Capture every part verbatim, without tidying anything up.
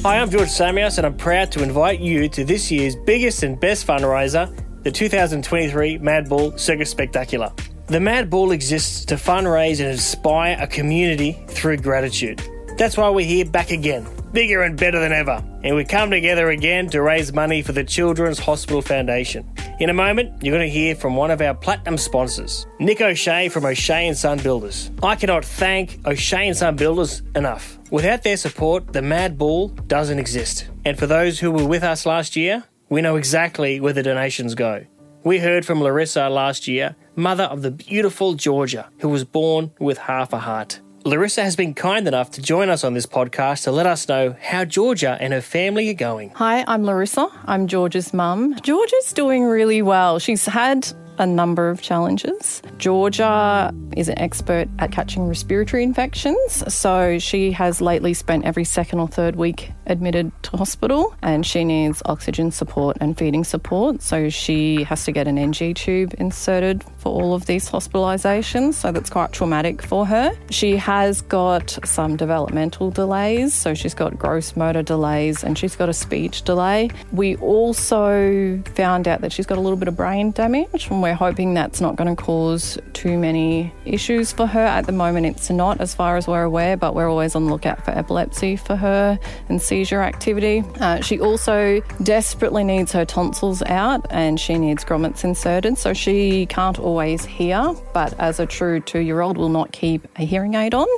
Hi, I'm George Samios and I'm proud to invite you to this year's biggest and best fundraiser, the two thousand twenty-three Mad Bull Circus Spectacular. The Mad Bull exists to fundraise and inspire a community through gratitude. That's why we're here back again, bigger and better than ever. And we come together again to raise money for the Children's Hospital Foundation. In a moment, you're going to hear from one of our platinum sponsors, Nick O'Shea from O'Shea and Son Builders. I cannot thank O'Shea and Son Builders enough. Without their support, the Mad Bull doesn't exist. And for those who were with us last year, we know exactly where the donations go. We heard from Larissa last year, mother of the beautiful Georgia, who was born with half a heart. Larissa has been kind enough to join us on this podcast to let us know how Georgia and her family are going. Hi, I'm Larissa. I'm Georgia's mum. Georgia's doing really well. She's had a number of challenges. Georgia is an expert at catching respiratory infections, so she has lately spent every second or third week admitted to hospital, and she needs oxygen support and feeding support, so she has to get an N G tube inserted for all of these hospitalisations, so that's quite traumatic for her. She has got some developmental delays, so she's got gross motor delays and she's got a speech delay. We also found out that she's got a little bit of brain damage, and we're hoping that's not going to cause too many issues for her. At the moment it's not, as far as we're aware, but we're always on the lookout for epilepsy for her and seizure activity. Uh, she also desperately needs her tonsils out and she needs grommets inserted, so she can't always hear, but as a true two-year-old will not keep a hearing aid on.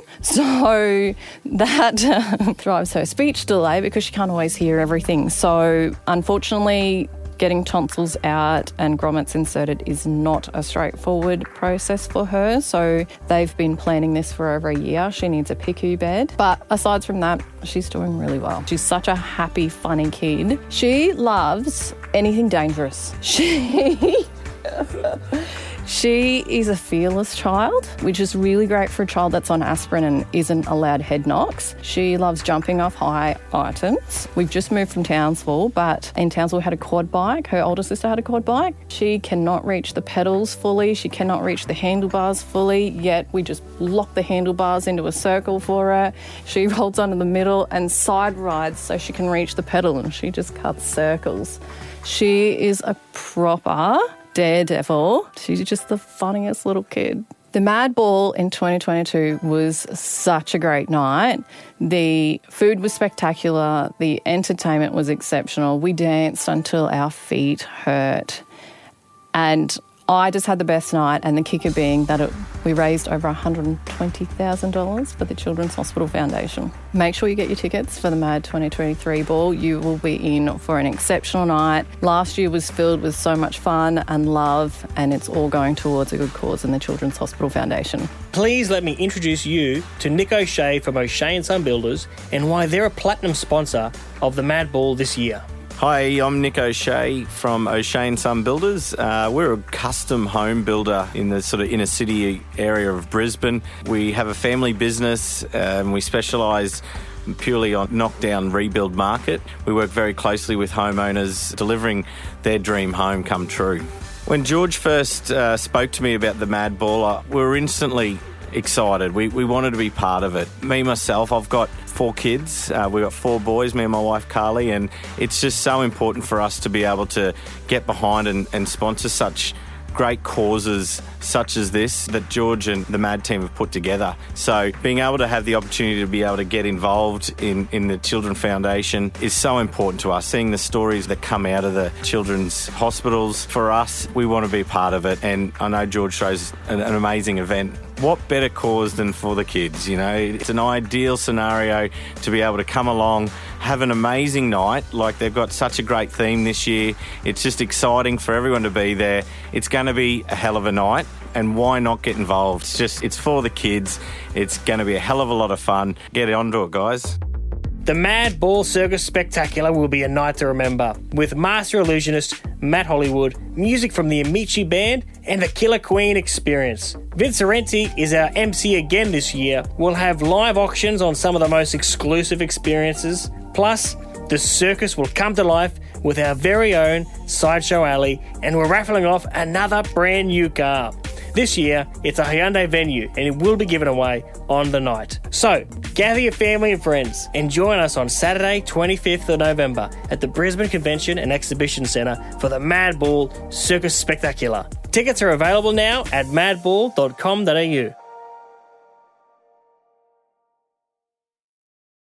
So that drives her speech delay because she can't always hear everything. So unfortunately, getting tonsils out and grommets inserted is not a straightforward process for her, so they've been planning this for over a year. She needs a P I C U bed, but aside from that, she's doing really well. She's such a happy, funny kid. She loves anything dangerous. She... She is a fearless child, which is really great for a child that's on aspirin and isn't allowed head knocks. She loves jumping off high items. We've just moved from Townsville, but in Townsville we had a quad bike. Her older sister had a quad bike. She cannot reach the pedals fully. She cannot reach the handlebars fully, yet we just lock the handlebars into a circle for her. She holds onto the middle and side rides so she can reach the pedal, and she just cuts circles. She is a proper daredevil. She's just the funniest little kid. The Mad Ball in twenty twenty-two was such a great night. The food was spectacular. The entertainment was exceptional. We danced until our feet hurt. And I just had the best night, and the kicker being that it, we raised over one hundred twenty thousand dollars for the Children's Hospital Foundation. Make sure you get your tickets for the Mad twenty twenty-three Ball. You will be in for an exceptional night. Last year was filled with so much fun and love, and it's all going towards a good cause in the Children's Hospital Foundation. Please let me introduce you to Nick O'Shea from O'Shea and Son Builders and why they're a platinum sponsor of the Mad Ball this year. Hi, I'm Nick O'Shea from O'Shea and Son Builders. Uh, we're a custom home builder in the sort of inner city area of Brisbane. We have a family business uh, and we specialise purely on knockdown rebuild market. We work very closely with homeowners delivering their dream home come true. When George first uh, spoke to me about the Mad Ball, uh, we were instantly excited. We we wanted to be part of it. Me, myself, I've got four kids. Uh, we've got four boys, me and my wife Carly, and it's just so important for us to be able to get behind and, and sponsor such great causes such as this that George and the Mad team have put together. So being able to have the opportunity to be able to get involved in, in the Children's Foundation is so important to us. Seeing the stories that come out of the children's hospitals, for us, we want to be part of it. And I know George throws an, an amazing event. What better cause than for the kids, you know? It's an ideal scenario to be able to come along, have an amazing night. Like, they've got such a great theme this year. It's just exciting for everyone to be there. It's going to be a hell of a night, and why not get involved? It's just, it's for the kids. It's going to be a hell of a lot of fun. Get onto it, guys. The Mad Ball Circus Spectacular will be a night to remember, with master illusionist Matt Hollywood, music from the Amici Band, and the Killer Queen Experience. Vince Sorrenti is our M C again this year. We'll have live auctions on some of the most exclusive experiences. Plus, the circus will come to life with our very own Sideshow Alley, and we're raffling off another brand new car. This year, it's a Hyundai Venue, and it will be given away on the night. So, Gather your family and friends and join us on Saturday, twenty-fifth of November at the Brisbane Convention and Exhibition Centre for the Mad Bull Circus Spectacular. Tickets are available now at mad bull dot com dot a u.